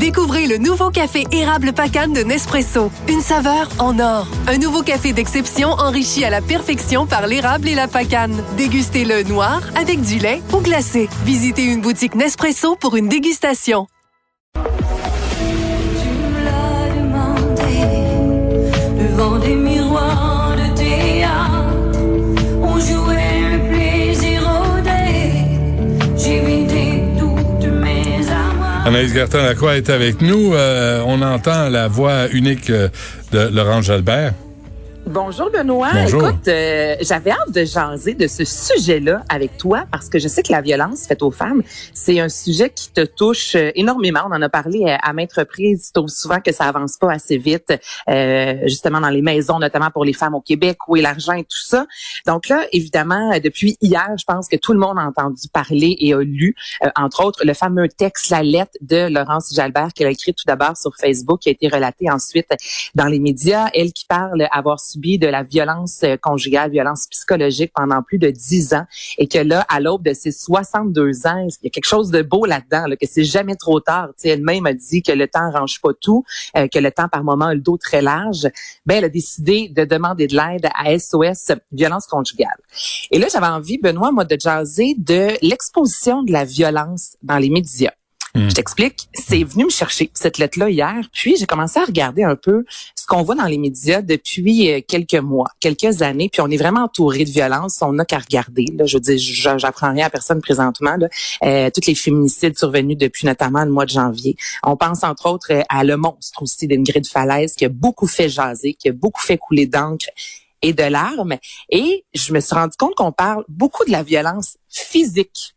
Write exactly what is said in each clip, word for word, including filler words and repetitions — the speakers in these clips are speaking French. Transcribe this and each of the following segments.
Découvrez le nouveau café érable Pacane de Nespresso. Une saveur en or. Un nouveau café d'exception enrichi à la perfection par l'érable et la pacane. Dégustez-le noir, avec du lait ou glacé. Visitez une boutique Nespresso pour une dégustation. Tu me l'as demandé, devant des miroirs de théâtre, on jouait le plaisir au dé, j'ai vidé toutes mes avoirs. Anaïs Gertin-Lacroix est avec nous. Euh, on entend la voix unique de Laurence Jalbert. Bonjour Benoît. Bonjour. Écoute, euh, j'avais hâte de jaser de ce sujet-là avec toi parce que je sais que la violence faite aux femmes, c'est un sujet qui te touche euh, énormément. On en a parlé à, à maintes reprises. Tu trouves souvent que ça avance pas assez vite, euh, justement dans les maisons, notamment pour les femmes au Québec, où est l'argent et tout ça. Donc là, évidemment, depuis hier, je pense que tout le monde a entendu parler et a lu, euh, entre autres, le fameux texte, la lettre de Laurence Jalbert qu'elle a écrit tout d'abord sur Facebook, qui a été relaté ensuite dans les médias. Elle qui parle avoir subi de la violence conjugale, violence psychologique pendant plus de dix ans et que là, à l'aube de ses soixante-deux ans, il y a quelque chose de beau là-dedans, là, que c'est jamais trop tard. Tu sais, elle-même a dit que le temps arrange pas tout, euh, que le temps par moment a le dos très large. Ben, elle a décidé de demander de l'aide à S O S Violence conjugale. Et là, j'avais envie, Benoît, moi, de jaser de l'exposition de la violence dans les médias. Je t'explique, c'est venu me chercher cette lettre-là hier, puis j'ai commencé à regarder un peu ce qu'on voit dans les médias depuis quelques mois, quelques années, puis on est vraiment entouré de violence, on n'a qu'à regarder. Là, je veux dire, j'apprends rien à personne présentement. Là, euh, tous les féminicides survenus depuis notamment le mois de janvier. On pense entre autres à Le Monstre aussi d'Ingrid Falaise, qui a beaucoup fait jaser, qui a beaucoup fait couler d'encre et de larmes. Et je me suis rendu compte qu'on parle beaucoup de la violence physique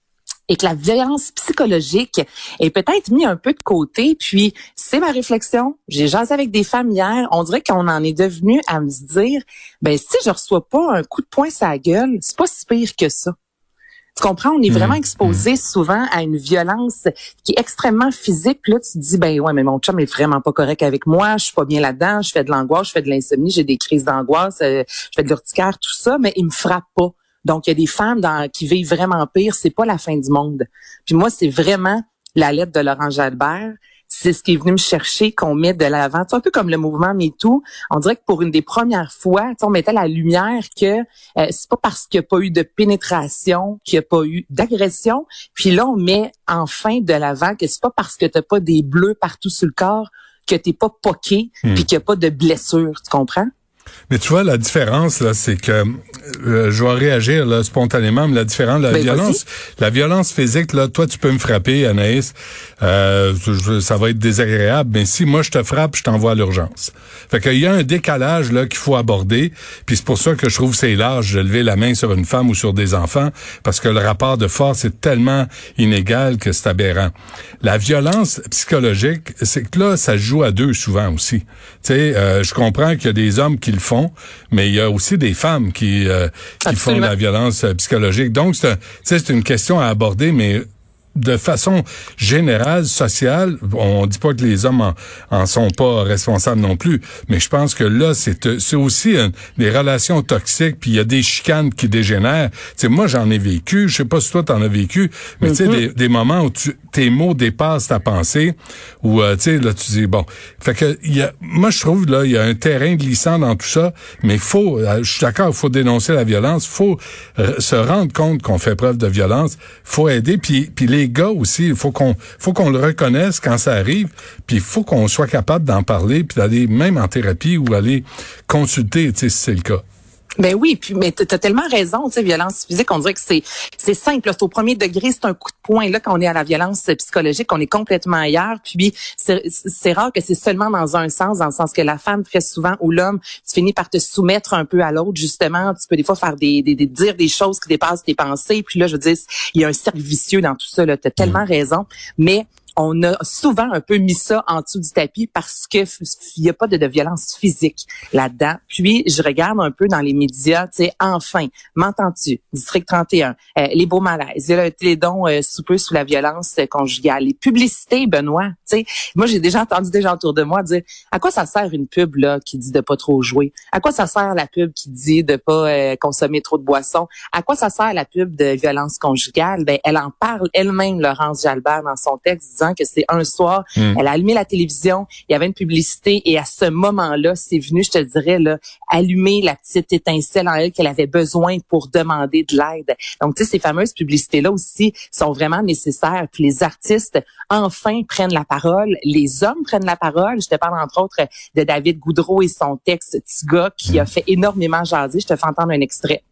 et que la violence psychologique est peut-être mise un peu de côté. Puis, c'est ma réflexion. J'ai jasé avec des femmes hier. On dirait qu'on en est devenu à me dire, ben si je reçois pas un coup de poing sur la gueule, c'est pas si pire que ça. Tu comprends? On est vraiment exposé souvent à une violence qui est extrêmement physique. Puis là, tu te dis, ben ouais, mais mon chum est vraiment pas correct avec moi. Je suis pas bien là-dedans. Je fais de l'angoisse, je fais de l'insomnie, j'ai des crises d'angoisse, euh, je fais de l'urticaire, tout ça, mais il me frappe pas. Donc, il y a des femmes dans, qui vivent vraiment pire. C'est pas la fin du monde. Puis moi, c'est vraiment la lettre de Laurence Jalbert. C'est ce qui est venu me chercher, qu'on met de l'avant. C'est un peu comme le mouvement MeToo. On dirait que pour une des premières fois, on mettait la lumière que euh, c'est pas parce qu'il n'y a pas eu de pénétration, qu'il n'y a pas eu d'agression. Puis là, on met enfin de l'avant que c'est pas parce que t'as pas des bleus partout sur le corps que t'es pas poqué, mmh. puis qu'il n'y a pas de blessure. Tu comprends? Mais tu vois, la différence, là, c'est que euh, je vais réagir là, spontanément, mais la différence, la ben, violence, vas-y. la violence physique, là, toi, tu peux me frapper, Anaïs, euh, je, ça va être désagréable, mais si moi je te frappe, je t'envoie à l'urgence. Fait qu'il y a un décalage là qu'il faut aborder, puis c'est pour ça que je trouve que c'est large de lever la main sur une femme ou sur des enfants, parce que le rapport de force est tellement inégal que c'est aberrant. La violence psychologique, c'est que là, ça se joue à deux souvent aussi. Tu sais, euh, je comprends qu'il y a des hommes qui le font, mais il y a aussi des femmes qui euh, qui font de la violence euh, psychologique. Donc, c'est, un, c'est une question à aborder, mais de façon générale, sociale, on dit pas que les hommes en, en sont pas responsables non plus, mais je pense que là, c'est c'est aussi un, des relations toxiques, puis il y a des chicanes qui dégénèrent. Tu sais, moi, j'en ai vécu, je sais pas si toi t'en as vécu, mais mm-hmm. tu sais, des, des moments où tu, tes mots dépassent ta pensée, où, euh, tu sais, là, tu dis, bon, fait que, il y a, moi, je trouve, là, il y a un terrain glissant dans tout ça, mais faut, je suis d'accord, il faut dénoncer la violence, faut euh, se rendre compte qu'on fait preuve de violence, faut aider, puis, puis les Les gars aussi, il faut qu'on faut qu'on le reconnaisse quand ça arrive, puis il faut qu'on soit capable d'en parler, puis d'aller même en thérapie ou aller consulter, tu sais, si c'est le cas. Ben oui, puis mais t'as tellement raison, tu sais, violence physique, on dirait que c'est c'est simple, là, c'est au premier degré, c'est un coup de poing. Là, quand on est à la violence psychologique, on est complètement ailleurs. Puis c'est, c'est rare que c'est seulement dans un sens, dans le sens que la femme très souvent ou l'homme, tu finis par te soumettre un peu à l'autre. Justement, tu peux des fois faire des, des, des dire des choses qui dépassent tes pensées. Puis là, je veux dire, il y a un cercle vicieux dans tout ça. Là, t'as tellement raison, mais on a souvent un peu mis ça en dessous du tapis parce que il y a pas de, de violence physique là-dedans. Puis, je regarde un peu dans les médias, tu sais, enfin, m'entends-tu? District trente et un, euh, les beaux malaises, il y a le télédon euh, sous peu sous la violence euh, conjugale, les publicités, Benoît, tu sais. Moi, j'ai déjà entendu des gens autour de moi dire, à quoi ça sert une pub, là, qui dit de pas trop jouer? À quoi ça sert la pub qui dit de pas euh, consommer trop de boissons? À quoi ça sert la pub de violence conjugale? Ben, elle en parle elle-même, Laurence Jalbert, dans son texte, disant que c'est un soir, mmh. elle a allumé la télévision, il y avait une publicité et à ce moment-là, c'est venu, je te dirais, là, allumer la petite étincelle en elle qu'elle avait besoin pour demander de l'aide. Donc, tu sais, ces fameuses publicités-là aussi sont vraiment nécessaires. Puis les artistes, enfin, prennent la parole. Les hommes prennent la parole. Je te parle, entre autres, de David Goudreau et son texte « Tiga » qui a fait énormément jaser. Je te fais entendre un extrait.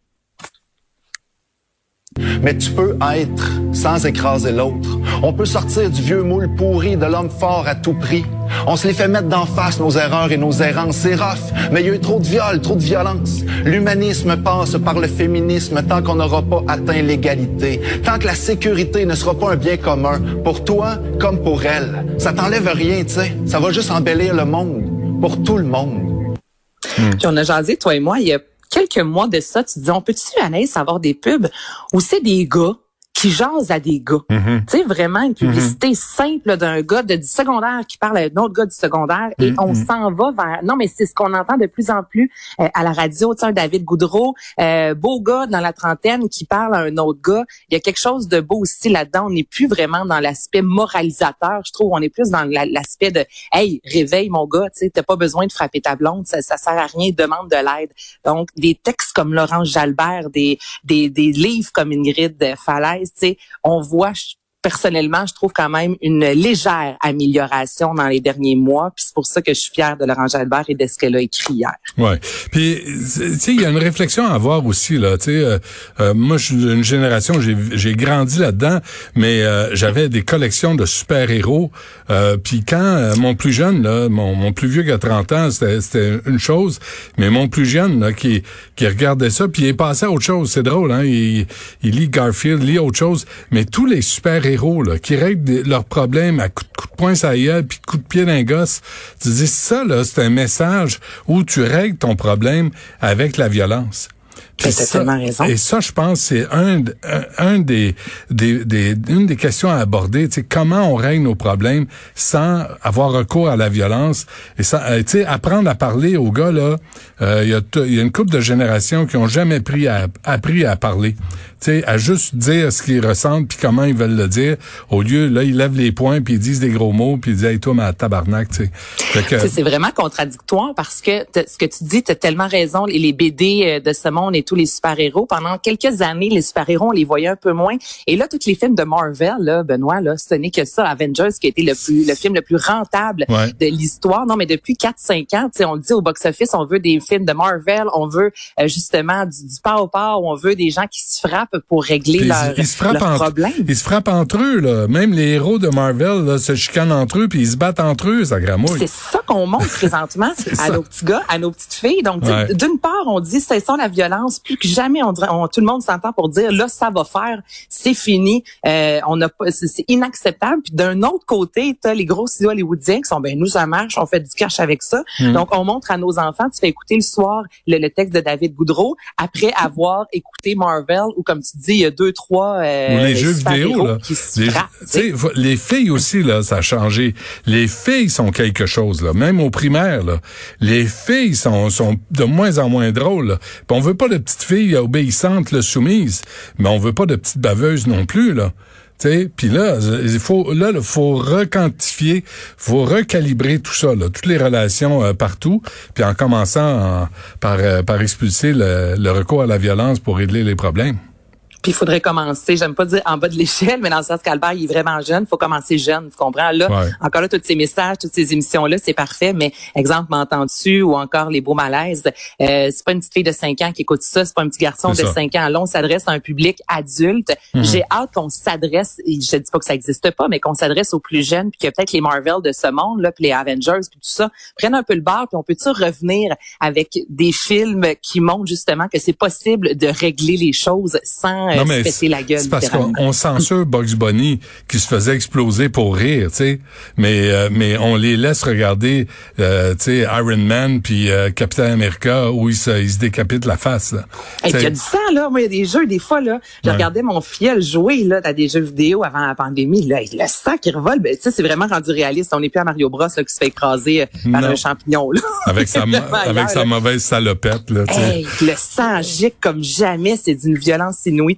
Mais tu peux être sans écraser l'autre. On peut sortir du vieux moule pourri de l'homme fort à tout prix. On se les fait mettre d'en face, nos erreurs et nos errances. C'est rough, mais il y a eu trop de viol, trop de violence. L'humanisme passe par le féminisme tant qu'on n'aura pas atteint l'égalité. Tant que la sécurité ne sera pas un bien commun, pour toi comme pour elle. Ça t'enlève rien, tu sais. Ça va juste embellir le monde, pour tout le monde. Mmh. Puis on a jasé, toi et moi, il y a quelques mois de ça, tu dis, on peut-tu, Anaïs, avoir des pubs où c'est des gars qui jasent à des gars. Mm-hmm. Tu sais, vraiment une publicité mm-hmm. simple d'un gars de du secondaire qui parle à un autre gars du secondaire et mm-hmm. on s'en va vers... Non, mais c'est ce qu'on entend de plus en plus euh, à la radio. Tu sais, un David Goudreau, euh, beau gars dans la trentaine qui parle à un autre gars. Il y a quelque chose de beau aussi là-dedans. On n'est plus vraiment dans l'aspect moralisateur, je trouve. On est plus dans la, l'aspect de « Hey, réveille mon gars, tu sais, t'as pas besoin de frapper ta blonde, ça, ça sert à rien, demande de l'aide. » Donc, des textes comme Laurence Jalbert, des, des, des livres comme Ingrid Falaise, tu sais, on voit, personnellement, je trouve quand même une légère amélioration dans les derniers mois. Puis c'est pour ça que je suis fière de Laurence Jalbert et de ce qu'elle a écrit hier. Ouais. Puis tu sais, il y a une réflexion à avoir aussi là. Tu sais, euh, euh, moi, je suis d'une génération, j'ai j'ai grandi là-dedans, mais euh, j'avais des collections de super-héros. Euh, puis quand euh, mon plus jeune, là, mon, mon plus vieux qui a trente ans, c'était c'était une chose, mais mon plus jeune là, qui qui regardait ça, puis il est passé à autre chose. C'est drôle, hein. Il, il lit Garfield, lit autre chose, mais tous les super-héros héros là, qui règlent leurs problèmes à coups de, coup de poing sur la gueule puis coup de pied d'un gosse. Tu dis ça là, c'est un message où tu règles ton problème avec la violence. T'as tellement raison. Et ça, je pense, c'est un, un, un des, des, des, une des questions à aborder. Tu sais, comment on règle nos problèmes sans avoir recours à la violence et ça, tu sais, apprendre à parler aux gars là. Il euh, y a, il y a une couple de générations qui ont jamais pris à, appris à parler. Tu sais, à juste dire ce qu'ils ressentent puis comment ils veulent le dire. Au lieu, là, ils lèvent les poings puis ils disent des gros mots puis ils disent, hey, toi, ma tabarnak, tu sais. Que... C'est vraiment contradictoire parce que ce que tu dis, t'as tellement raison. Les, les B D de ce monde et tous les super-héros, pendant quelques années, les super-héros, on les voyait un peu moins. Et là, tous les films de Marvel, là, Benoît, là, ce n'est que ça. Avengers, qui a été le plus, le film le plus rentable ouais. de l'histoire. Non, mais depuis quatre cinq ans, tu sais, on le dit au box-office, on veut des films de Marvel, on veut euh, justement du, du pow-pow, on veut des gens qui se frappent pour régler leur, ils, ils leur problème. Ils se frappent entre eux, là. Même les héros de Marvel, là, se chicanent entre eux puis ils se battent entre eux, ça gramouille. C'est ça qu'on montre présentement à ça. Nos petits gars, à nos petites filles. Donc, ouais. d'une part, on dit, cessons la violence. Plus que jamais, on dirait, on, tout le monde s'entend pour dire, là, ça va faire, c'est fini. Euh, on n'a pas, c'est, c'est inacceptable. Puis d'un autre côté, t'as les gros studios hollywoodiens qui sont, ben, nous, ça marche, on fait du cash avec ça. Mm. Donc, on montre à nos enfants, tu fais écouter le soir le, le texte de David Goudreau après avoir écouté Marvel ou, comme tu dis, il y a deux, trois euh, ou les jeux vidéo là. Qui se les, frappent, t'sais, les filles aussi là, ça a changé. Les filles sont quelque chose là, même au primaire là. Les filles sont sont de moins en moins drôles. Là. Puis on veut pas de petites filles obéissantes, là, soumises, mais on veut pas de petites baveuses non plus là. Puis là, il faut là, il faut requantifier, faut recalibrer tout ça, là, toutes les relations euh, partout, puis en commençant en, par euh, par expulser le, le recours à la violence pour régler les problèmes. Puis il faudrait commencer, j'aime pas dire en bas de l'échelle, mais dans le sens qu'Albert, il est vraiment jeune, il faut commencer jeune, tu comprends? Là, ouais. encore là, tous ces messages, toutes ces émissions-là, c'est parfait, mais exemple, m'entends-tu, ou encore les beaux malaises, euh, c'est pas une petite fille de cinq ans qui écoute ça, c'est pas un petit garçon c'est de ça. cinq ans. Là, on s'adresse à un public adulte. Mm-hmm. J'ai hâte qu'on s'adresse, je dis pas que ça existe pas, mais qu'on s'adresse aux plus jeunes, puis que peut-être les Marvel de ce monde, là, puis les Avengers, puis tout ça, prennent un peu le bar, puis on peut-tu revenir avec des films qui montrent justement que c'est possible de régler les choses sans Non, mais péter la gueule. C'est parce qu'on on censure Bugs Bunny qui se faisait exploser pour rire, tu sais. Mais euh, mais on les laisse regarder, euh, tu sais, Iron Man puis euh, Captain America où ils se, ils se décapitent la face. Là. Hey, il y a du sang là, moi il y a des jeux des fois là, je ouais. regardais mon fiel jouer là dans des jeux vidéo avant la pandémie là, le sang qui revole, ben tu sais c'est vraiment rendu réaliste. On n'est plus à Mario Bros là, qui se fait écraser par non. un champignon là. Avec sa avec sa mauvaise salopette là, tu sais. Hey, le sang gicle comme jamais, c'est d'une violence inouïe.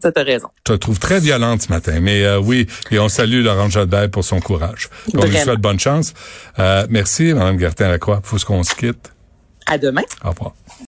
ça, t'as raison. Je te trouve très violente ce matin, mais euh, oui, et on salue Laurent Jodbert pour son courage. On lui souhaite bonne chance. Euh, merci, Mme Gertin-Lacroix. Faut qu'on se quitte. À demain. Au revoir.